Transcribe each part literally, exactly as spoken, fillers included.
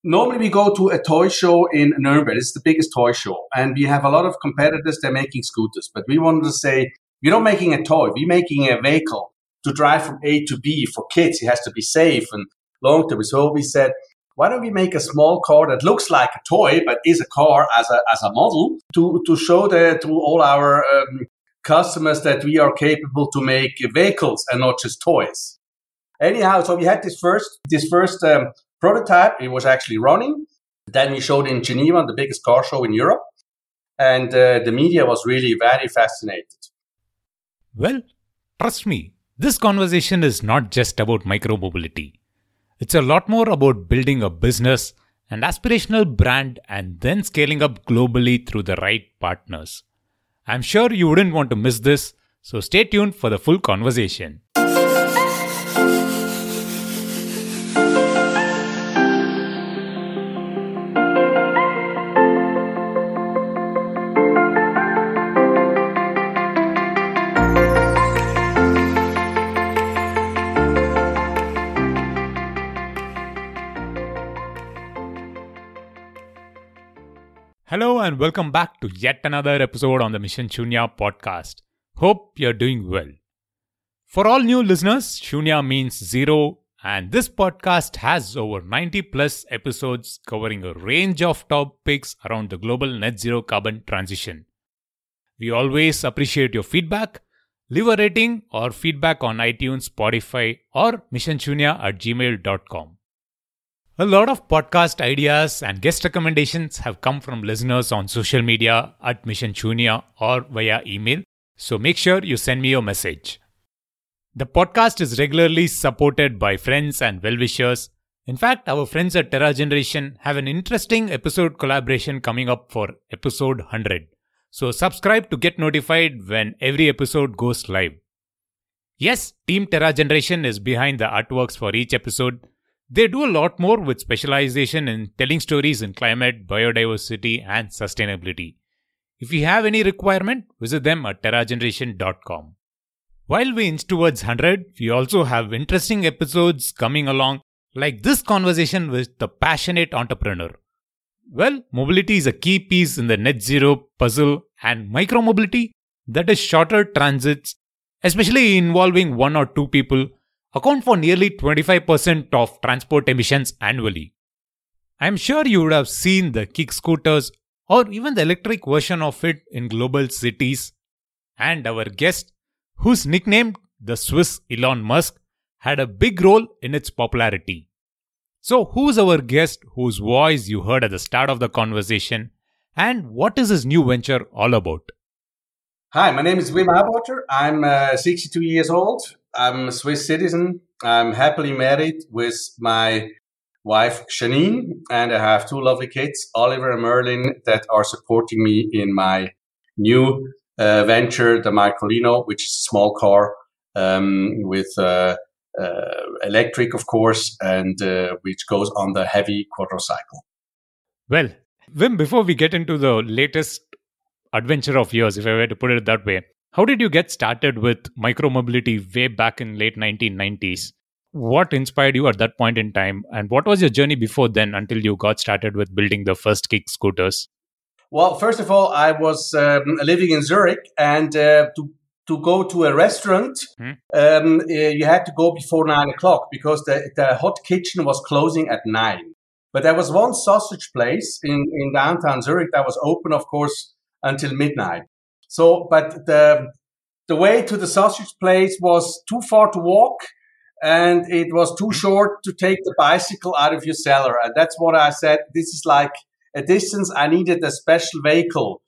Normally we go to a toy show in Nuremberg. It's the biggest toy show. And we have a lot of competitors. They're making scooters. But we wanted to say, we're not making a toy. We're making a vehicle to drive from A to B for kids. It has to be safe and long term. So we said, why don't we make a small car that looks like a toy, but is a car as a as a model to, to show the, to all our um, customers that we are capable to make vehicles and not just toys. Anyhow, so we had this first this first um, prototype. It was actually running. Then we showed in Geneva, the biggest car show in Europe. And uh, the media was really very fascinated. Well, trust me, this conversation is not just about micromobility. It's a lot more about building a business, an aspirational brand, and then scaling up globally through the right partners. I'm sure you wouldn't want to miss this, so stay tuned for the full conversation. Hello and welcome back to yet another episode on the Mission Shunya podcast. Hope you're doing well. For all new listeners, Shunya means zero, and this podcast has over ninety plus episodes covering a range of topics around the global net zero carbon transition. We always appreciate your feedback. Leave a rating or feedback on iTunes, Spotify, or mission shunya at gmail dot com. A lot of podcast ideas and guest recommendations have come from listeners on social media at Mission Shunya or via email, so make sure you send me your message. The podcast is regularly supported by friends and well-wishers. In fact, our friends at Terra Generation have an interesting episode collaboration coming up for episode one hundred. So subscribe to get notified when every episode goes live. Yes, Team Terra Generation is behind the artworks for each episode. They do a lot more with specialization in telling stories in climate, biodiversity, and sustainability. If you have any requirement, visit them at terra generation dot com. While we inch towards one hundred, we also have interesting episodes coming along, like this conversation with the passionate entrepreneur. Well, mobility is a key piece in the net zero puzzle, and micromobility, that is shorter transits, especially involving one or two people, account for nearly twenty-five percent of transport emissions annually. I'm sure you would have seen the kick scooters or even the electric version of it in global cities. And our guest, who's nicknamed the Swiss Elon Musk, had a big role in its popularity. So who's our guest whose voice you heard at the start of the conversation, and what is his new venture all about? Hi, my name is Wim Abwater. I'm uh, sixty-two years old. I'm a Swiss citizen. I'm happily married with my wife, Janine, and I have two lovely kids, Oliver and Merlin, that are supporting me in my new uh, venture, the Microlino, which is a small car um, with uh, uh, electric, of course, and uh, which goes on the heavy quadricycle. Well, Wim, before we get into the latest adventure of yours, if I were to put it that way, how did you get started with micromobility way back in late nineteen nineties? What inspired you at that point in time? And what was your journey before then until you got started with building the first kick scooters? Well, first of all, I was um, living in Zurich, and uh, to to go to a restaurant, hmm? um, uh, you had to go before nine o'clock because the, the hot kitchen was closing at nine. But there was one sausage place in, in downtown Zurich that was open, of course, until midnight. So, but the the way to the sausage place was too far to walk, and it was too short to take the bicycle out of your cellar. And that's what I said. This is like a distance. I needed a special vehicle,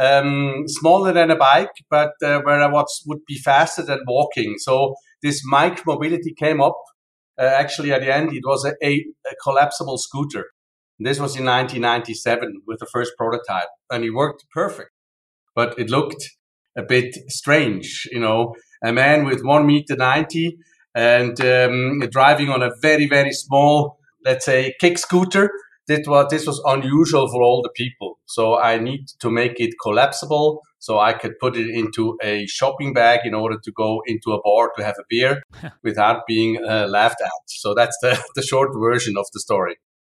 um, smaller than a bike, but uh, where I was, would be faster than walking. So this micromobility came up. Uh, actually, at the end, it was a, a, a collapsible scooter. This was in nineteen ninety-seven with the first prototype, and it worked perfect. But it looked a bit strange, you know, a man with one meter ninety and um, driving on a very, very small, let's say, kick scooter. This was, this was unusual for all the people. So I need to make it collapsible so I could put it into a shopping bag in order to go into a bar to have a beer without being uh, laughed at. So that's the, the short version of the story.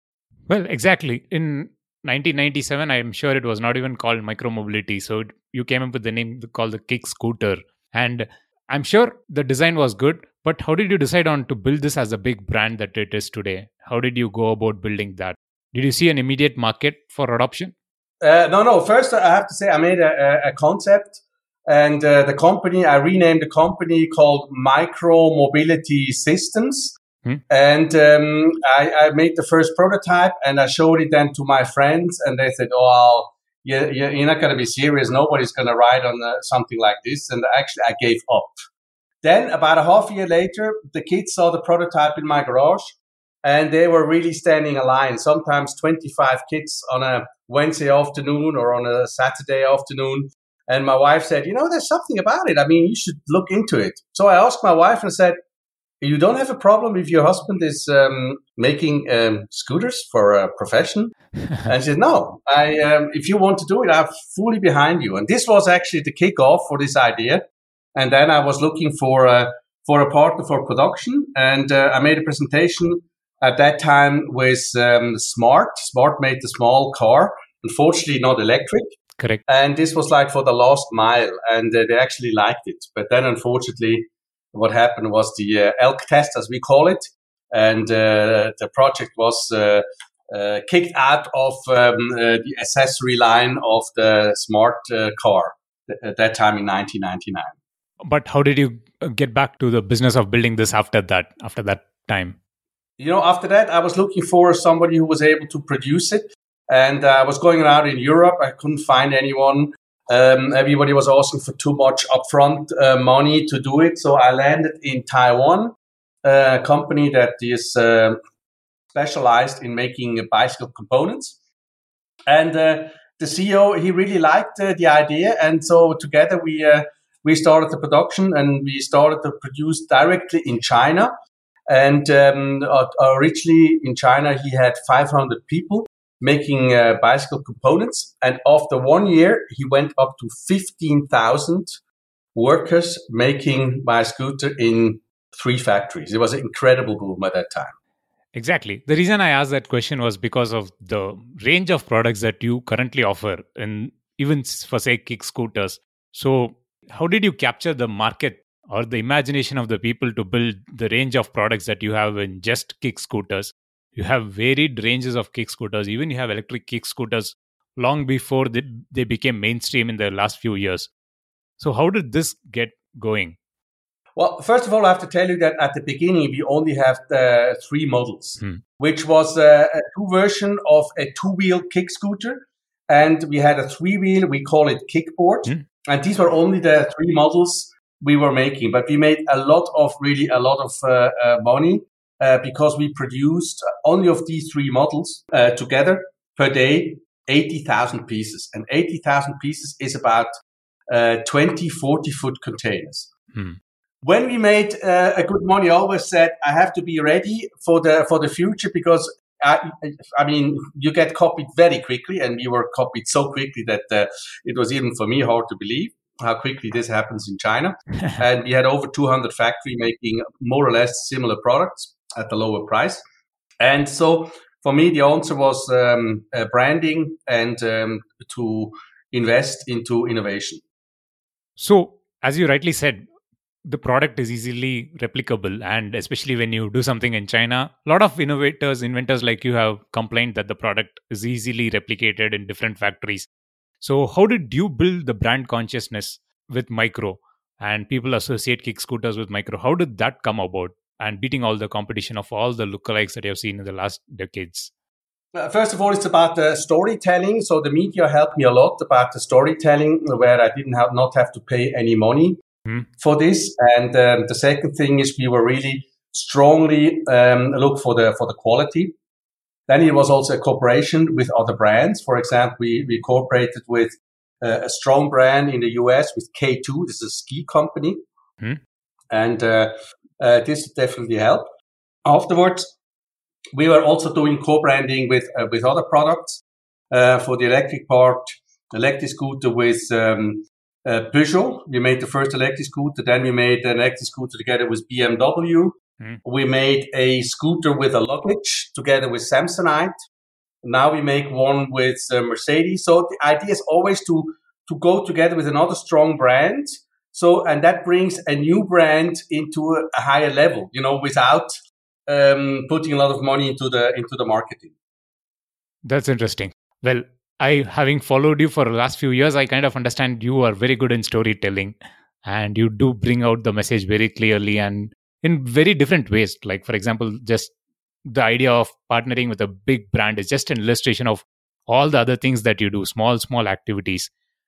Well, exactly. In nineteen ninety-seven, I'm sure it was not even called micromobility. So it- you came up with the name called the Kick Scooter. And I'm sure the design was good, but how did you decide on to build this as a big brand that it is today? How did you go about building that? Did you see an immediate market for adoption? Uh, no, no. First, I have to say I made a, a, a concept, and uh, the company I renamed the company called Micro Mobility Systems. Hmm. And um, I, I made the first prototype, and I showed it then to my friends, and they said, "Oh, you, you're not going to be serious. Nobody's going to ride on uh, something like this." And actually, I gave up. Then, about a half year later, the kids saw the prototype in my garage, and they were really standing a line. Sometimes twenty-five kids on a Wednesday afternoon or on a Saturday afternoon. And my wife said, "You know, there's something about it. I mean, you should look into it." So I asked my wife and said, "You don't have a problem if your husband is um, making um, scooters for a profession?" And she said, "No, I, um, if you want to do it, I'm fully behind you." And this was actually the kickoff for this idea. And then I was looking for a, for a partner for production. And uh, I made a presentation at that time with um, Smart. Smart made the small car, unfortunately not electric. Correct. And this was like for the last mile. And uh, they actually liked it. But then, unfortunately, what happened was the uh, elk test, as we call it, and uh, the project was uh, uh, kicked out of um, uh, the accessory line of the Smart uh, car th- at that time in nineteen ninety-nine. But how did you get back to the business of building this after that, after that time? You know, after that, I was looking for somebody who was able to produce it. And uh, I was going around in Europe. I couldn't find anyone. Um, everybody was asking for too much upfront uh, money to do it. So I landed in Taiwan, uh, a company that is uh, specialized in making bicycle components. And uh, the C E O, he really liked uh, the idea. And so together we uh, we started the production, and we started to produce directly in China. And um, originally in China, he had five hundred people making uh, bicycle components. And after one year, he went up to fifteen thousand workers making my scooter in three factories. It was an incredible boom at that time. Exactly. The reason I asked that question was because of the range of products that you currently offer, and even for, say, kick scooters. So how did you capture the market or the imagination of the people to build the range of products that you have in just kick scooters? You have varied ranges of kick scooters. Even you have electric kick scooters long before they, they became mainstream in the last few years. So how did this get going? Well, first of all, I have to tell you that at the beginning, we only have the three models, hmm. which was a, a two version of a two-wheel kick scooter. And we had a three-wheel, we call it kickboard. Hmm. And these were only the three models we were making. But we made a lot of, really a lot of uh, uh, money uh, because we produced only of these three models uh, together per day, eighty thousand pieces. And eighty thousand pieces is about uh, twenty, forty foot containers. Hmm. When we made uh, a good money, I always said I have to be ready for the for the future because I, I mean you get copied very quickly, and we were copied so quickly that uh, it was even for me hard to believe how quickly this happens in China. And we had over two hundred factories making more or less similar products at the lower price. And so for me, the answer was um, uh, branding and um, to invest into innovation. So, as you rightly said, the product is easily replicable, and especially when you do something in China, a lot of innovators, inventors like you have complained that the product is easily replicated in different factories. So how did you build the brand consciousness with Micro, and people associate kick scooters with Micro? How did that come about, and beating all the competition of all the lookalikes that you have seen in the last decades? Uh, first of all, it's about the storytelling. So the media helped me a lot about the storytelling, where I didn't have not have to pay any money hmm. for this. And um, the second thing is we were really strongly um, look for the for the quality. Then it was also a cooperation with other brands. For example, we, we cooperated with uh, a strong brand in the U S with K two. This is a ski company. Hmm. And uh, uh, this definitely helped. Afterwards, we were also doing co-branding with uh, with other products uh, for the electric part, electric scooter with um, uh, Peugeot. We made the first electric scooter. Then we made an electric scooter together with B M W. Mm. We made a scooter with a luggage together with Samsonite. Now we make one with uh, Mercedes. So the idea is always to to go together with another strong brand. So, and that brings a new brand into a, a higher level, you know, without um, putting a lot of money into the into the marketing. That's interesting. Well, I, having followed you for the last few years, I kind of understand you are very good in storytelling, and you do bring out the message very clearly and in very different ways. Like, for example, just the idea of partnering with a big brand is just an illustration of all the other things that you do, small, small activities.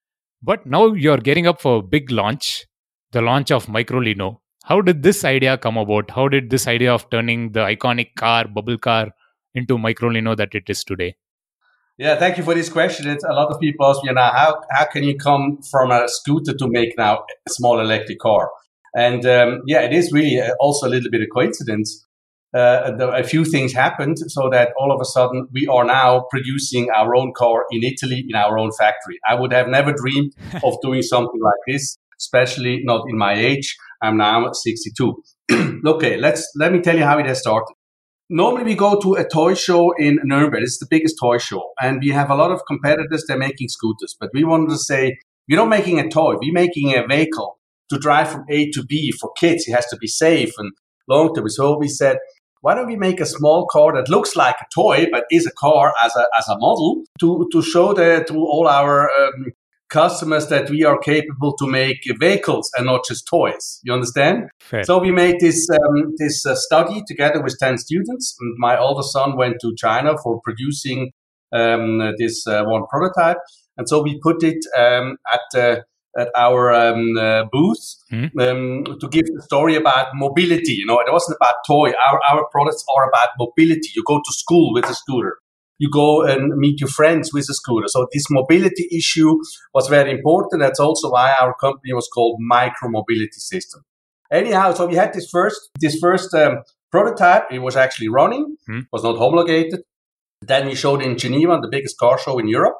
But now you're getting up for a big launch, the launch of Microlino. How did this idea come about? How did this idea of turning the iconic car, bubble car, into Microlino that it is today? Yeah, thank you for this question. It's, a lot of people ask me now, how, how can you come from a scooter to make now a small electric car? And um, yeah, it is really also a little bit of coincidence. Uh, the, a few things happened so that all of a sudden we are now producing our own car in Italy in our own factory. I would have never dreamed of doing something like this, especially not in my age. I'm now sixty-two. Okay, let's let me tell you how it has started. Normally we go to a toy show in Nuremberg. It's the biggest toy show. And we have a lot of competitors, they're making scooters. But we wanted to say, we're not making a toy, we're making a vehicle to drive from A to B for kids. It has to be safe and long term. So we said, why don't we make a small car that looks like a toy, but is a car as a as a model to, to show the, to all our um, customers that we are capable to make vehicles and not just toys. You understand? Fair. So we made this um, this uh, study together with ten students. And my older son went to China for producing um, this uh, one prototype. And so we put it um, at uh, at our um, uh, booth mm-hmm. um, to give the story about mobility. You know, it wasn't about toy. Our our products are about mobility. You go to school with a scooter. You go and meet your friends with a scooter. So this mobility issue was very important. That's also why our company was called Micro Mobility System. Anyhow, so we had this first this first um, prototype. It was actually running. Mm-hmm. Was not homologated. Then we showed in Geneva, the biggest car show in Europe.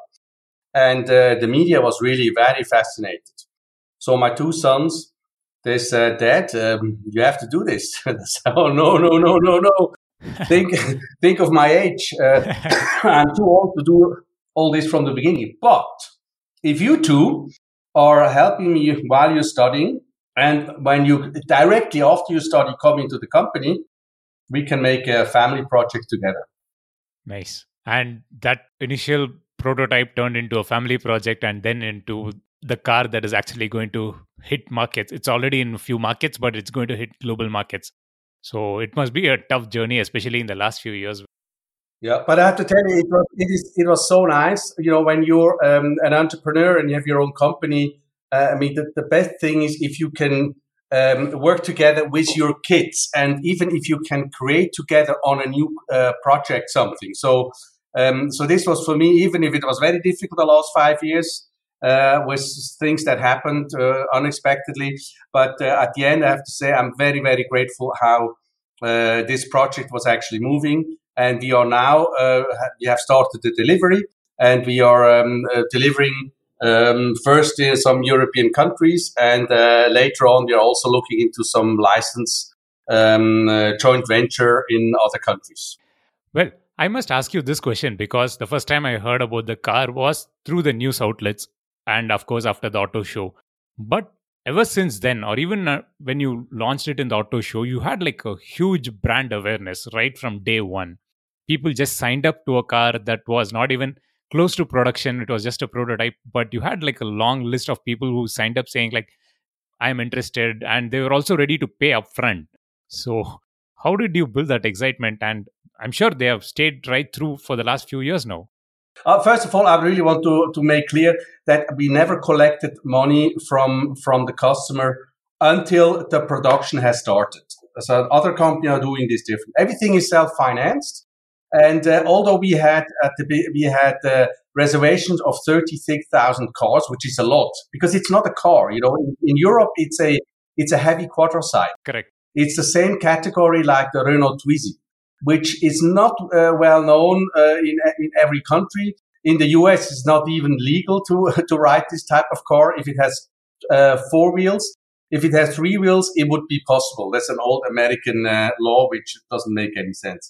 And uh, the media was really very fascinated. So my two sons, they said, Dad, um, you have to do this. I said, oh, no, no, no, no, no. think think of my age. Uh, I'm too old to do all this from the beginning. But if you two are helping me while you're studying, and when you directly after you study come into the company, we can make a family project together. Nice. And that initial prototype turned into a family project and then into the car that is actually going to hit markets. It's already in a few markets, but it's going to hit global markets. So it must be a tough journey, especially in the last few years. Yeah, but I have to tell you, it was, it is, it was so nice. You know, when you're um, an entrepreneur and you have your own company, uh, I mean, the, the best thing is if you can um, work together with your kids, and even if you can create together on a new uh, project something. So Um, so this was for me, even if it was very difficult the last five years, uh, with things that happened uh, unexpectedly. But uh, at the end, I have to say, I'm very, very grateful how uh, this project was actually moving. And we are now, uh, we have started the delivery, and we are um, uh, delivering um, first in some European countries. And uh, later on, we are also looking into some license um, uh, joint venture in other countries. Well, I must ask you this question because the first time I heard about the car was through the news outlets and, of course, after the auto show. But ever since then, or even uh, when you launched it in the auto show, you had like a huge brand awareness right from day one. People just signed up to a car that was not even close to production. It was just a prototype, but you had like a long list of people who signed up saying like, I'm interested, and they were also ready to pay upfront. So how did you build that excitement? And I'm sure they have stayed right through for the last few years now. Uh, first of all, I really want to, to make clear that we never collected money from, from the customer until the production has started. So other companies are doing this different. Everything is self-financed. And uh, although we had at the we had uh, reservations of thirty-six thousand cars, which is a lot, because it's not a car. You know, in, in Europe, it's a it's a heavy quadricycle. Correct. It's the same category like the Renault Twizy, which is not uh, well known uh, in in every country. In the U S, it's not even legal to to ride this type of car if it has uh, four wheels. If it has three wheels, it would be possible. That's an old American uh, law, which doesn't make any sense.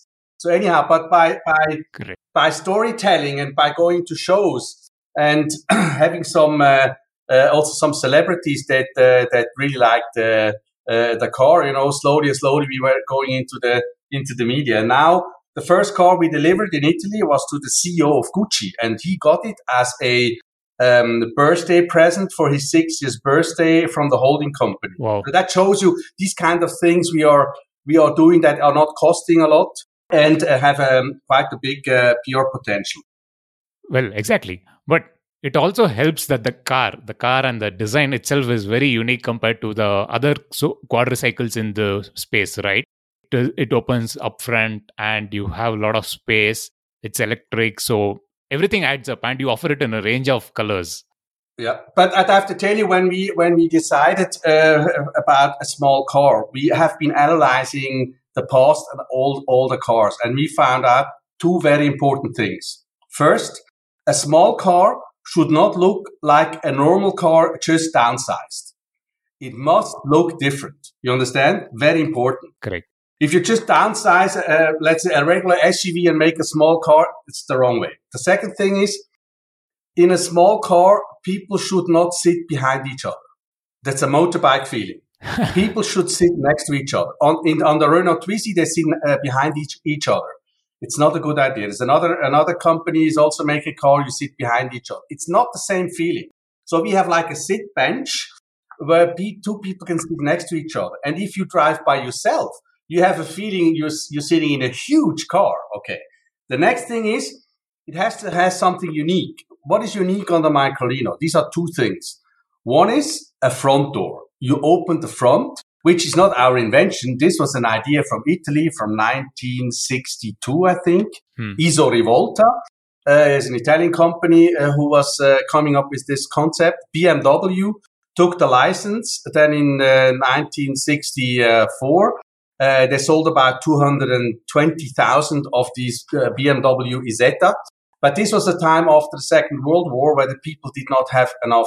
So anyhow, but by by Correct. by storytelling and by going to shows and having some uh, uh, also some celebrities that uh, that really liked uh, uh, the car, you know, slowly and slowly we were going into the into the media. And now the first car we delivered in Italy was to the C E O of Gucci, and he got it as a um, birthday present for his sixtieth birthday from the holding company. Wow. So that shows you these kind of things we are we are doing that are not costing a lot and uh, have um, quite a big uh, P R potential. Well, exactly. But it also helps that the car, the car and the design itself is very unique compared to the other so quadricycles in the space, right? It, it opens up front and you have a lot of space. It's electric, so everything adds up, and you offer it in a range of colors. Yeah, but I'd have to tell you, when we when we decided uh, about a small car, we have been analyzing the past and all all the cars, and we found out two very important things. First, a small car should not look like a normal car, just downsized. It must look different. You understand? Very important. Correct. If you just downsize, uh, let's say, a regular S U V and make a small car, it's the wrong way. The second thing is, in a small car, people should not sit behind each other. That's a motorbike feeling. People should sit next to each other. On, in, on the Renault Twizy, they sit uh, behind each, each other. It's not a good idea. There's another another company is also making a car. You sit behind each other. It's not the same feeling. So we have like a sit bench where pe- two people can sit next to each other. And if you drive by yourself, you have a feeling you're you're sitting in a huge car. Okay. The next thing is it has to have something unique. What is unique on the Microlino? These are two things. One is a front door. You open the front, which is not our invention. This was an idea from Italy from nineteen sixty-two, I think. Hmm. Iso Rivolta uh, is an Italian company uh, who was uh, coming up with this concept. B M W took the license. Then in uh, nineteen sixty-four, uh, they sold about two hundred twenty thousand of these uh, B M W Isetta. But this was a time after the Second World War where the people did not have enough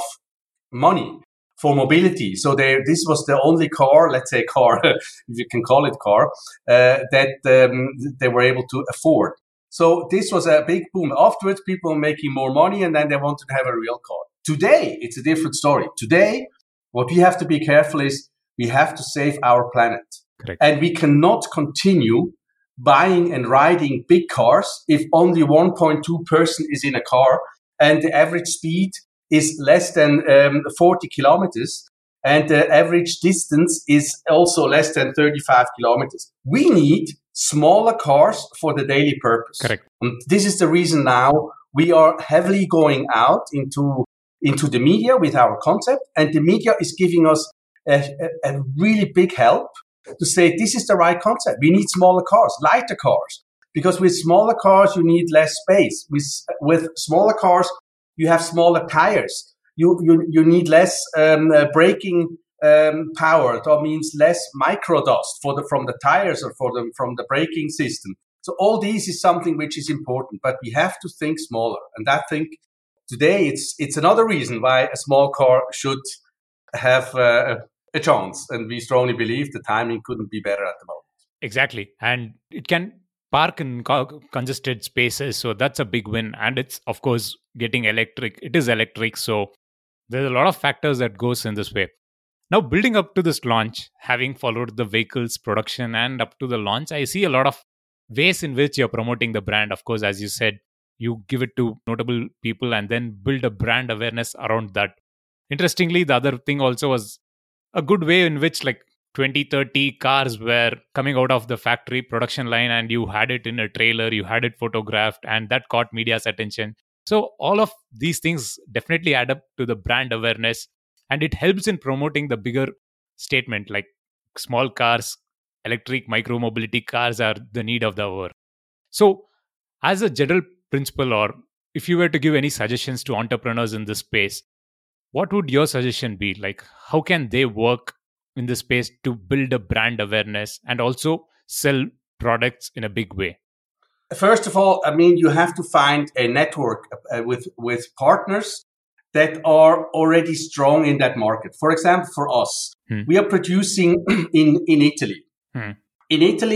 money for mobility. So they, this was the only car, let's say car, if you can call it car, uh, that um, they were able to afford. So this was a big boom. Afterwards, people were making more money and then they wanted to have a real car. Today, it's a different story. Today, what we have to be careful is we have to save our planet. Correct. And we cannot continue buying and riding big cars if only one point two person is in a car and the average speed is less than um, forty kilometers and the average distance is also less than thirty-five kilometers. We need smaller cars for the daily purpose. Correct. And this is the reason now we are heavily going out into, into the media with our concept, and the media is giving us a, a, a really big help to say this is the right concept. We need smaller cars, lighter cars, because with smaller cars you need less space. With with smaller cars you have smaller tires. You you you need less um, uh, braking um, power. That means less micro dust for the from the tires or for the from the braking system. So all these is something which is important, but we have to think smaller. And I think today it's it's another reason why a small car should have Uh, a chance, and we strongly believe the timing couldn't be better at the moment. Exactly. And it can park in co- congested spaces, so that's a big win. And it's, of course, getting electric. It is electric, so there's a lot of factors that goes in this way. Now, building up to this launch, having followed the vehicle's production and up to the launch, I see a lot of ways in which you're promoting the brand. Of course, as you said, you give it to notable people and then build a brand awareness around that. Interestingly, the other thing also was a good way in which like twenty, thirty cars were coming out of the factory production line and you had it in a trailer, you had it photographed, and that caught media's attention. So all of these things definitely add up to the brand awareness, and it helps in promoting the bigger statement like small cars, electric micro-mobility cars are the need of the hour. So as a general principle, or if you were to give any suggestions to entrepreneurs in this space, what would your suggestion be? Like, how can they work in this space to build a brand awareness and also sell products in a big way? First of all, I mean, you have to find a network uh, with, with partners that are already strong in that market. For example, for us, hmm. we are producing in, in Italy. Hmm. In Italy,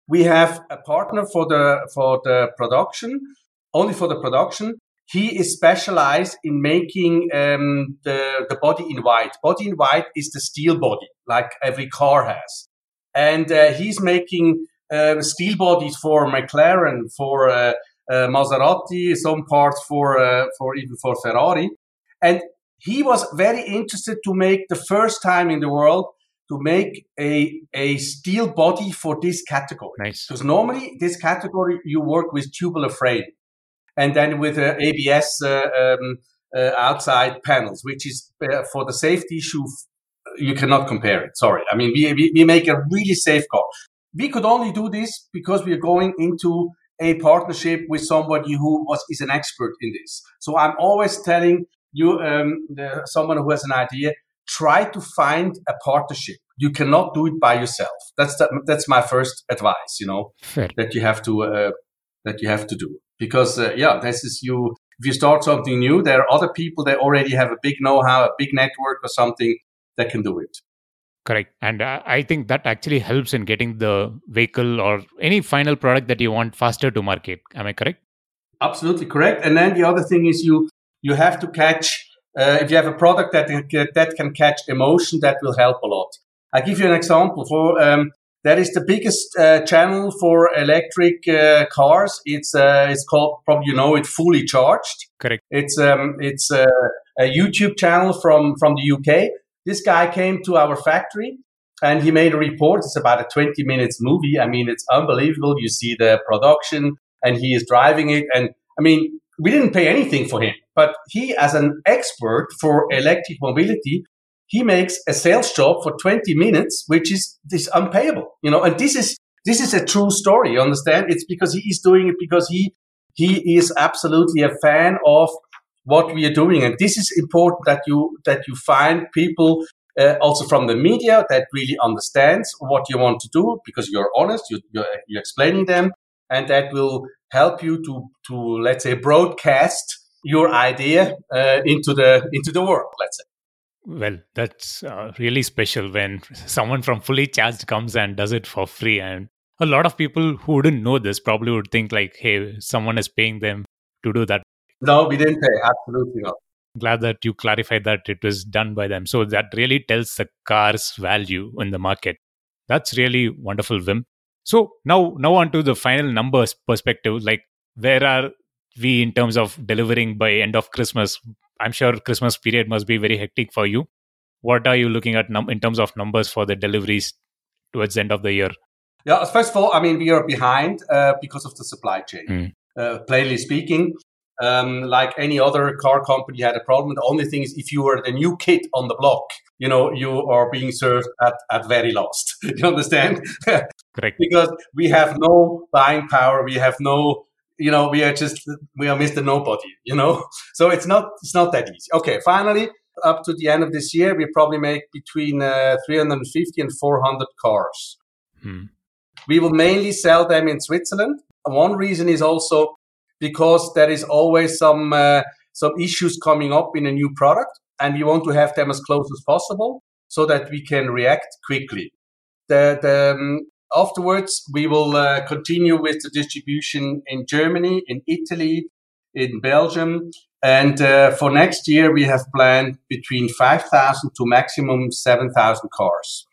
We have a partner for the for the production, only for the production. He is specialized in making um, the the body in white. Body in white is the steel body, like every car has, and uh, he's making uh, steel bodies for McLaren, for uh, uh, Maserati, some parts for uh, for even for Ferrari, and he was very interested to make the first time in the world to make a, a steel body for this category. Nice. Because normally this category, you work with tubular frame and then with uh, A B S uh, um, uh, outside panels, which is uh, for the safety issue, you cannot compare it. Sorry. I mean, we, we, we make a really safe car. We could only do this because we are going into a partnership with somebody who was is an expert in this. So I'm always telling you, um, the, someone who has an idea, try to find a partnership. You cannot do it by yourself. That's the, that's my first advice. You know Fair. that you have to uh, that you have to do because uh, yeah, this is you. If you start something new, there are other people that already have a big know-how, a big network, or something that can do it. Correct, and uh, I think that actually helps in getting the vehicle or any final product that you want faster to market. Am I correct? Absolutely correct. And then the other thing is you you have to catch. Uh, if you have a product that that can catch emotion, that will help a lot. I give you an example. For um, that is the biggest uh, channel for electric uh, cars. It's uh, it's called, probably you know it, Fully Charged. Correct. It's um it's uh, a YouTube channel from from the U K. This guy came to our factory and he made a report. It's about a twenty minutes movie. I mean, it's unbelievable. You see the production and he is driving it. And I mean, we didn't pay anything for him. But he, as an expert for electric mobility, he makes a sales job for twenty minutes, which is this unpayable, you know. And this is this is a true story. You understand? It's because he is doing it because he he is absolutely a fan of what we are doing, and this is important that you that you find people uh, also from the media that really understands what you want to do because you're honest, you, you're you're explaining them, and that will help you to to let's say broadcast your idea uh, into the into the world, let's say. Well, that's uh, really special when someone from Fully Charged comes and does it for free. And a lot of people who wouldn't know this probably would think like, hey, someone is paying them to do that. No, we didn't pay. Absolutely not. Glad that you clarified that it was done by them. So that really tells the car's value in the market. That's really wonderful, Wim. So now, now on to the final numbers perspective. Like, where are we in terms of delivering by end of Christmas? I'm sure Christmas period must be very hectic for you. What are you looking at num- in terms of numbers for the deliveries towards the end of the year? Yeah, first of all, I mean, we are behind uh, because of the supply chain. Mm. Uh, plainly speaking, um, like any other car company had a problem. The only thing is if you were the new kid on the block, you know, you are being served at, at very last. You understand? Correct. Because we have no buying power. We have no... You know, we are just, we are Mister Nobody, you know? So it's not, it's not that easy. Okay, finally, up to the end of this year, we probably make between uh, three hundred fifty and four hundred cars. Hmm. We will mainly sell them in Switzerland. One reason is also because there is always some, uh, some issues coming up in a new product, and we want to have them as close as possible so that we can react quickly. The, the, um, Afterwards, we will uh, continue with the distribution in Germany, in Italy, in Belgium. And uh, for next year, we have planned between five thousand to maximum seven thousand cars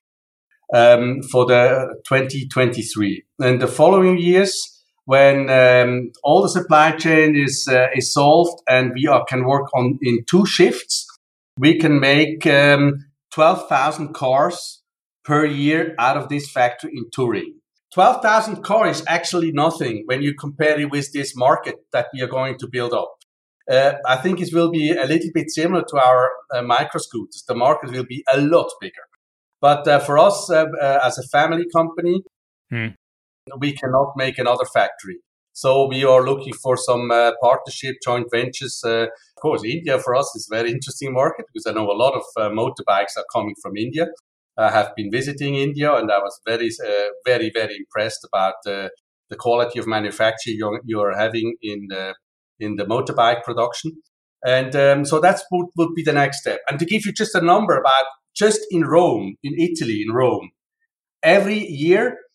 um, for the twenty twenty-three. And the following years, when um, all the supply chain is uh, is solved and we are, can work on in two shifts, we can make um, twelve thousand cars per year out of this factory in Turin. twelve thousand cars is actually nothing when you compare it with this market that we are going to build up. Uh, I think it will be a little bit similar to our uh, microscooters. The market will be a lot bigger. But uh, for us, uh, uh, as a family company, hmm. we cannot make another factory. So we are looking for some uh, partnership, joint ventures. Uh, of course, India for us is a very interesting market because I know a lot of uh, motorbikes are coming from India. I have been visiting India, and I was very, uh, very, very impressed about uh, the quality of manufacture you're, you're having in the, in the motorbike production. And um, so that's what would be the next step. And to give you just a number about just in Rome, in Italy, in Rome, every year,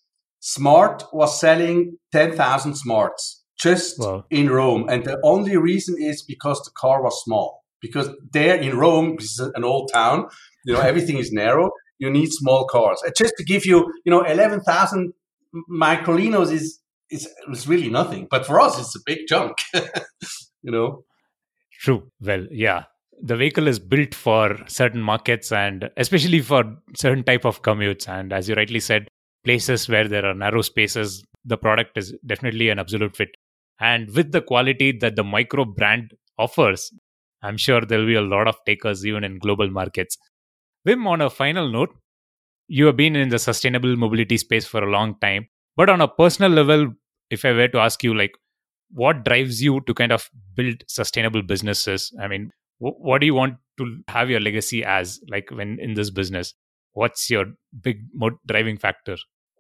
Smart was selling ten thousand Smarts just wow. in Rome. And the only reason is because the car was small. Because there in Rome, this is an old town, you know, everything is narrow. You need small cars. And just to give you, you know, eleven thousand Microlinos is, is, is really nothing. But for us, it's a big chunk, you know. True. Well, yeah. The vehicle is built for certain markets and especially for certain type of commutes. And as you rightly said, places where there are narrow spaces, the product is definitely an absolute fit. And with the quality that the Micro brand offers, I'm sure there'll be a lot of takers even in global markets. Wim, on a final note, you have been in the sustainable mobility space for a long time. But on a personal level, if I were to ask you, like, what drives you to kind of build sustainable businesses? I mean, what do you want to have your legacy as, like when in this business? What's your big driving factor?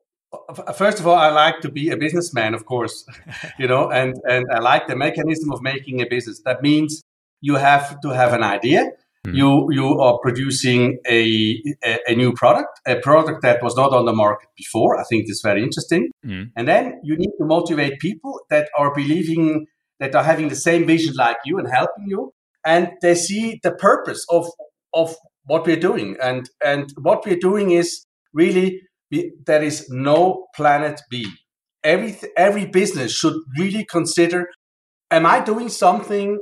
First of all, I like to be a businessman, of course, you know, and, and I like the mechanism of making a business. That means you have to have an idea. Mm. You you are producing a, a a new product, a product that was not on the market before. I think this is very interesting. Mm. And then you need to motivate people that are believing, that are having the same vision like you and helping you. And they see the purpose of of what we're doing. And, and what we're doing is really, we, there is no planet B. Every, every business should really consider, am I doing something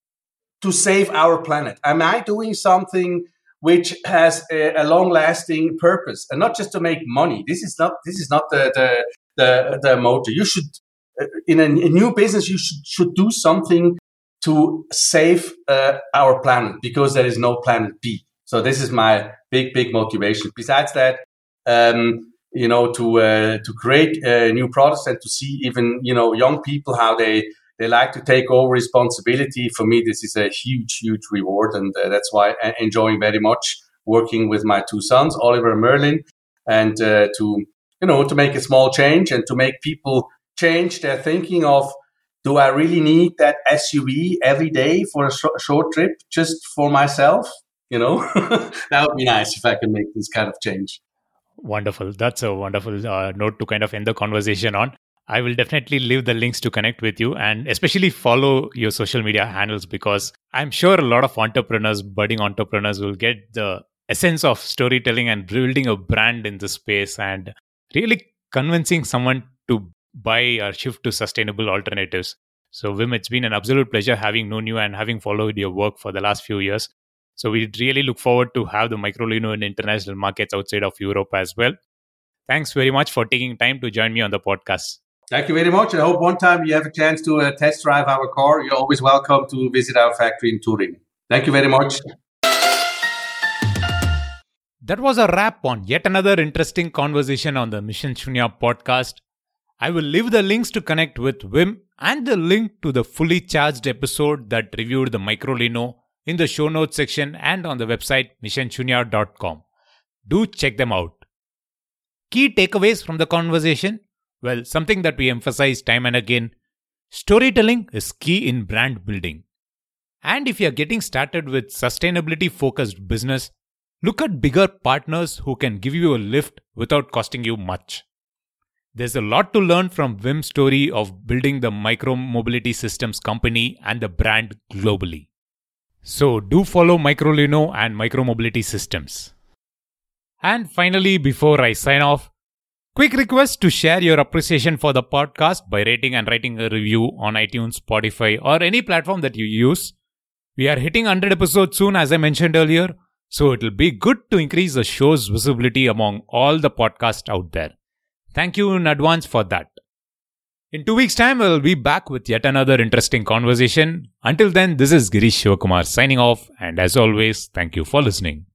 to save our planet? Am I doing something which has a, a long-lasting purpose and not just to make money? This is not, this is not the, the, the, the motto. You should, in a, a new business, you should, should do something to save uh, our planet, because there is no planet B. So this is my big, big motivation. Besides that, um, you know, to uh, to create uh, new products and to see even, you know, young people, how they, they like to take over responsibility. For me, this is a huge, huge reward. And uh, that's why I'm enjoying very much working with my two sons, Oliver and Merlin, and uh, to, you know, to make a small change and to make people change their thinking of, do I really need that S U V every day for a sh- short trip just for myself? You know, that would be nice if I can make this kind of change. Wonderful. That's a wonderful uh, note to kind of end the conversation on. I will definitely leave the links to connect with you and especially follow your social media handles, because I'm sure a lot of entrepreneurs, budding entrepreneurs, will get the essence of storytelling and building a brand in this space and really convincing someone to buy or shift to sustainable alternatives. So Wim, it's been an absolute pleasure having known you and having followed your work for the last few years. So we really look forward to have the Microlino in international markets outside of Europe as well. Thanks very much for taking time to join me on the podcast. Thank you very much. I hope one time you have a chance to uh, test drive our car. You're always welcome to visit our factory in Turin. Thank you very much. That was a wrap on yet another interesting conversation on the Mission Shunya podcast. I will leave the links to connect with Wim and the link to the fully charged episode that reviewed the Microlino in the show notes section and on the website mission shunya dot com. Do check them out. Key takeaways from the conversation? Well, something that we emphasize time and again, storytelling is key in brand building. And if you are getting started with sustainability focused business, look at bigger partners who can give you a lift without costing you much. There's a lot to learn from Wim's story of building the Micro Mobility Systems company and the brand globally. So do follow Microlino and Micro Mobility Systems. And finally, before I sign off, quick request to share your appreciation for the podcast by rating and writing a review on iTunes, Spotify, or any platform that you use. We are hitting one hundred episodes soon, as I mentioned earlier, so it'll be good to increase the show's visibility among all the podcasts out there. Thank you in advance for that. In two weeks' time, we'll be back with yet another interesting conversation. Until then, this is Girish Shivakumar signing off, and as always, thank you for listening.